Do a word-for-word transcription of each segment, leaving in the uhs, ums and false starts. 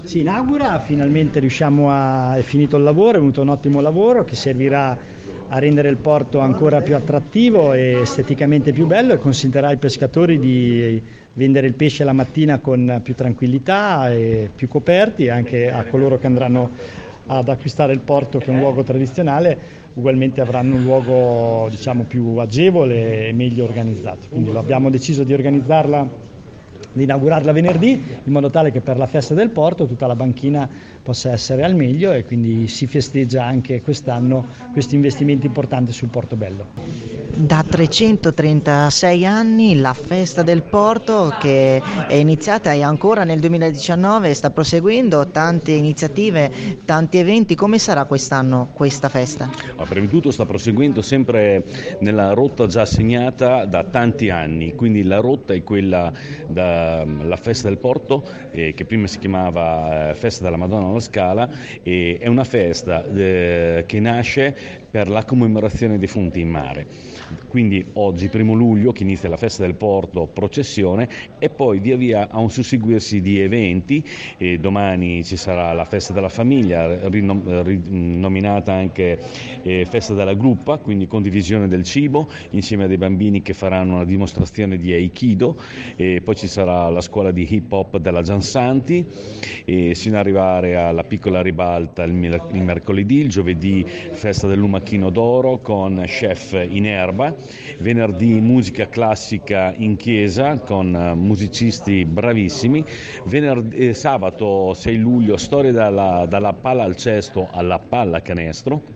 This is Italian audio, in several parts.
Si inaugura, finalmente riusciamo a, è finito il lavoro, è venuto un ottimo lavoro che servirà a rendere il porto ancora più attrattivo e esteticamente più bello e consentirà ai pescatori di vendere il pesce la mattina con più tranquillità e più coperti, e anche a coloro che andranno ad acquistare il porto, che è un luogo tradizionale, ugualmente avranno un luogo, diciamo, più agevole e meglio organizzato. Quindi abbiamo deciso di organizzarla, di inaugurarla venerdì, in modo tale che per la festa del porto tutta la banchina possa essere al meglio, e quindi si festeggia anche quest'anno questi investimenti importanti sul Portobello. Da trecentotrentasei anni la festa del porto, che è iniziata e ancora nel duemiladiciannove sta proseguendo, tante iniziative, tanti eventi. Come sarà quest'anno questa festa? Ma prima di tutto sta proseguendo sempre nella rotta già segnata da tanti anni, quindi la rotta è quella dalla festa del porto, eh, che prima si chiamava eh, festa della Madonna alla Scala, e è una festa eh, che nasce per la commemorazione dei defunti in mare. Quindi oggi, primo luglio, che inizia la festa del porto, processione, e poi via via a un susseguirsi di eventi. E domani ci sarà la festa della famiglia, rinom- rinominata anche eh, festa della gruppa, quindi condivisione del cibo, insieme a dei bambini che faranno una dimostrazione di Aikido, e poi ci sarà la scuola di hip hop della Giansanti, e sino ad arrivare alla piccola ribalta il, il mercoledì, il giovedì festa del lumachino d'oro con chef in erba, venerdì musica classica in chiesa con uh, musicisti bravissimi, venerdì, eh, sabato sei luglio storia dalla, dalla palla al cesto alla pallacanestro.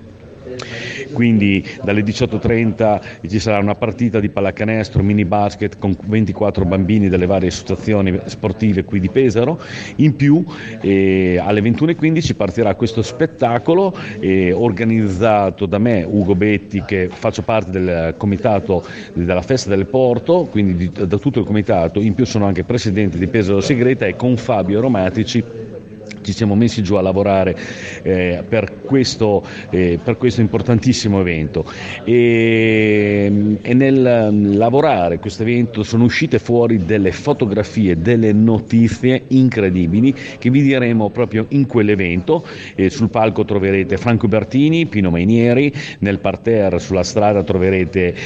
Quindi dalle diciotto e trenta ci sarà una partita di pallacanestro, mini basket con ventiquattro bambini delle varie associazioni sportive qui di Pesaro. In più eh, alle ventuno e quindici partirà questo spettacolo eh, organizzato da me, Ugo Betti, che faccio parte del comitato della festa del porto, quindi di, da tutto il comitato. In più sono anche presidente di Pesaro Segreta, e con Fabio Aromatici ci siamo messi giù a lavorare eh, per, questo, eh, per questo importantissimo evento, e, e nel lavorare questo evento sono uscite fuori delle fotografie, delle notizie incredibili che vi diremo proprio in quell'evento. Eh, sul palco troverete Franco Bertini, Pino Mainieri, nel parterre sulla strada troverete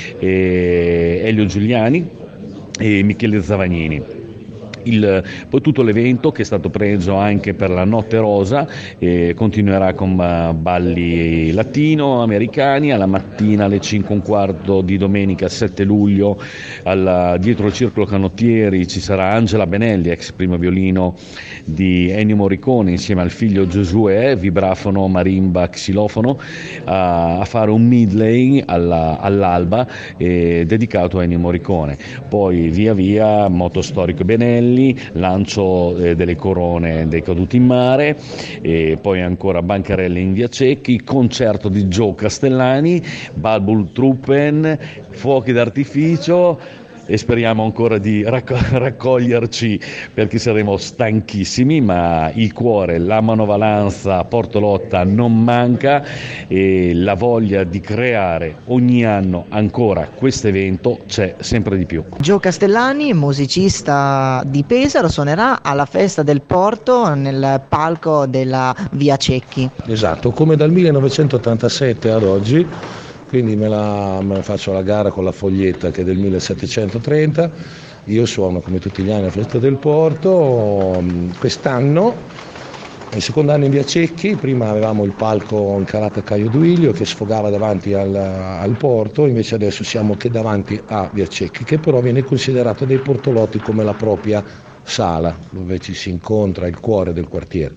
eh, Elio Giuliani e Michele Zavagnini. Il, poi tutto l'evento, che è stato preso anche per la Notte Rosa, eh, continuerà con uh, balli latino-americani. Alla mattina alle cinque e un quarto di domenica sette luglio alla, dietro il Circolo Canottieri ci sarà Angela Benelli, ex primo violino di Ennio Morricone, insieme al figlio Giosuè, vibrafono, marimba, xilofono, a, a fare un medley alla, all'alba eh, dedicato a Ennio Morricone. Poi via via moto storico Benelli, lancio eh, delle corone dei caduti in mare, e poi ancora bancarelle in via Cecchi, concerto di Joe Castellani, Balbultruppen, fuochi d'artificio, e speriamo ancora di racco- raccoglierci, perché saremo stanchissimi, ma il cuore, la manovalanza Portolotta non manca, e la voglia di creare ogni anno ancora questo evento c'è sempre di più. Joe Castellani, musicista di Pesaro, suonerà alla festa del porto nel palco della via Cecchi. Esatto, come dal millenovecentottantasette ad oggi. Quindi me la, me la faccio la gara con la foglietta, che è del millesettecentotrenta. Io suono come tutti gli anni alla festa del porto. Quest'anno, il secondo anno in via Cecchi, prima avevamo il palco incarato a Caio Duilio che sfogava davanti al, al porto, invece adesso siamo che davanti a via Cecchi, che però viene considerato dai portolotti come la propria sala, dove ci si incontra, il cuore del quartiere.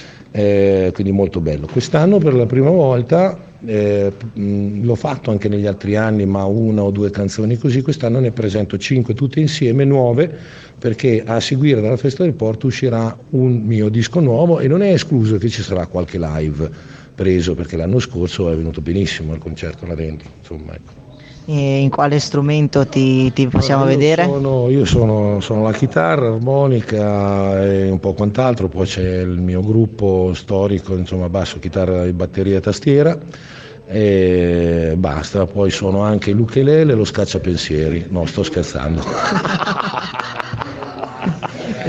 Eh, quindi molto bello. Quest'anno per la prima volta, eh, mh, l'ho fatto anche negli altri anni, ma una o due canzoni così, quest'anno ne presento cinque tutte insieme, nuove, perché a seguire dalla festa del porto uscirà un mio disco nuovo, e non è escluso che ci sarà qualche live preso, perché l'anno scorso è venuto benissimo il concerto là dentro, insomma, ecco. E in quale strumento ti, ti possiamo allora, io vedere? Sono, io sono, sono la chitarra, armonica e un po' quant'altro, poi c'è il mio gruppo storico, insomma, basso, chitarra, batteria e tastiera, e basta. Poi sono anche l'ukelele e lo scacciapensieri. No, sto scherzando.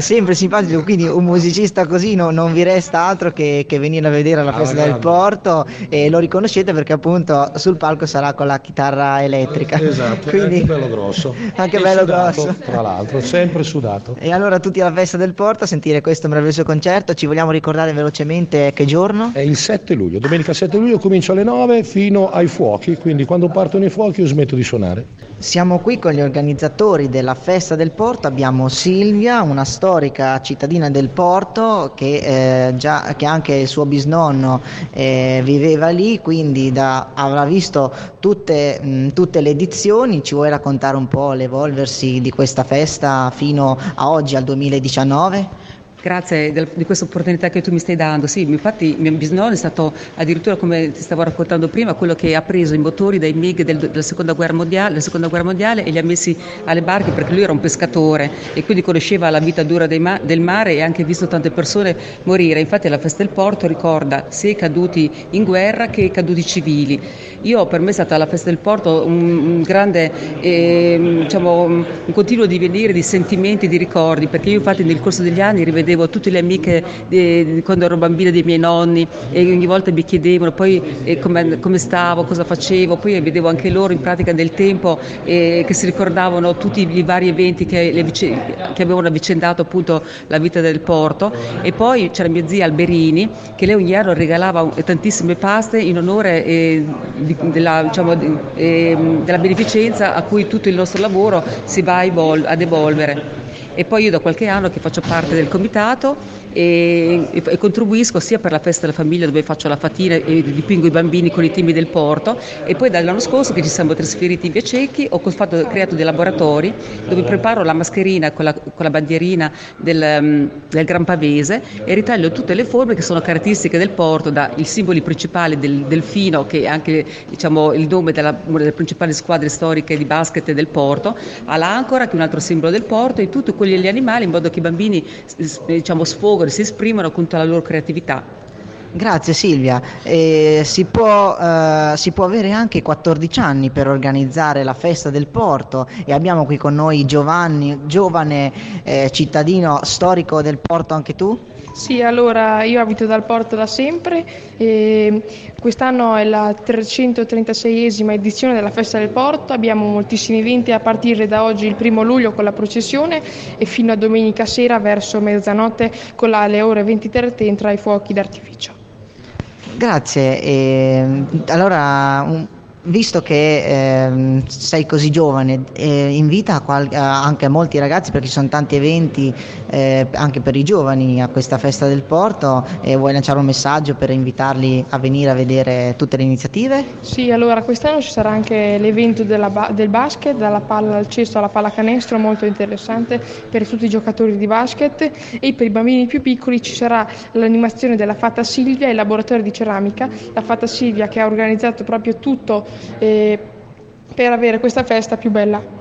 sempre simpatico, quindi un musicista così no, non vi resta altro che, che venire a vedere la festa ah, del Porto, e lo riconoscete perché appunto sul palco sarà con la chitarra elettrica. Esatto, quindi, anche bello grosso. Anche e bello sudato, grosso. Tra l'altro, sempre sudato. E allora tutti alla festa del Porto a sentire questo meraviglioso concerto. Ci vogliamo ricordare velocemente che giorno? È il sette luglio, domenica sette luglio, comincia alle nove fino ai fuochi, quindi quando partono i fuochi io smetto di suonare. Siamo qui con gli organizzatori della festa del Porto, abbiamo Silvia, una storica cittadina del Porto che, eh, già, che anche il suo bisnonno eh, viveva lì, quindi da, avrà visto tutte, mh, tutte le edizioni. Ci vuoi raccontare un po' l'evolversi di questa festa fino a oggi, al duemiladiciannove? Grazie del, di questa opportunità che tu mi stai dando. Sì, infatti mio bisnonno è stato addirittura, come ti stavo raccontando prima, quello che ha preso i motori dai MiG del, della, seconda guerra mondiale, della seconda guerra mondiale e li ha messi alle barche, perché lui era un pescatore e quindi conosceva la vita dura dei ma- del mare e ha anche visto tante persone morire. Infatti la festa del Porto ricorda sia i caduti in guerra che i caduti civili. Io, per me è stata la festa del Porto un, un grande eh, diciamo, un continuo divenire di sentimenti, di ricordi, perché io infatti nel corso degli anni rivedevo tutte le amiche di, di quando ero bambina dei miei nonni e ogni volta mi chiedevano poi eh, come, come stavo, cosa facevo, poi vedevo anche loro in pratica nel tempo eh, che si ricordavano tutti i vari eventi che, le, che avevano avvicendato appunto la vita del Porto. E poi c'era mia zia Alberini che lei ogni anno regalava tantissime paste in onore eh, di, della, diciamo, di, eh, della beneficenza a cui tutto il nostro lavoro si va a evol- ad evolvere. E poi io da qualche anno che faccio parte del comitato e, e, e contribuisco sia per la festa della famiglia, dove faccio la fatina e dipingo i bambini con i temi del Porto, e poi dall'anno scorso che ci siamo trasferiti in Via Cecchi ho fatto, creato dei laboratori dove preparo la mascherina con la, con la bandierina del, um, del Gran Pavese e ritaglio tutte le forme che sono caratteristiche del Porto, dai simboli principali del Delfino, che è anche diciamo, il nome della, una delle principali squadre storiche di basket del Porto, all'ancora che è un altro simbolo del Porto, e tutti quegli animali, in modo che i bambini diciamo, sfogano, si esprimono con tutta la loro creatività. Grazie Silvia, eh, si, può, eh, si può avere anche quattordici anni per organizzare la festa del Porto, e abbiamo qui con noi Giovanni, giovane eh, cittadino storico del Porto, anche tu? Sì, allora io abito dal Porto da sempre e quest'anno è la trecentotrentaseiesima edizione della Festa del Porto. Abbiamo moltissimi eventi a partire da oggi, il primo luglio, con la processione, e fino a domenica sera verso mezzanotte con la, alle ore ventitré trenta i fuochi d'artificio. Grazie, e, allora un... visto che eh, sei così giovane, eh, invita a qual- a anche a molti ragazzi, perché ci sono tanti eventi eh, anche per i giovani a questa festa del Porto, e vuoi lanciare un messaggio per invitarli a venire a vedere tutte le iniziative? Sì, allora quest'anno ci sarà anche l'evento della ba- del basket, dalla palla al cesto alla pallacanestro, molto interessante per tutti i giocatori di basket, e per i bambini più piccoli ci sarà l'animazione della Fata Silvia e il laboratorio di ceramica. La Fata Silvia che ha organizzato proprio tutto Eh, per avere questa festa più bella.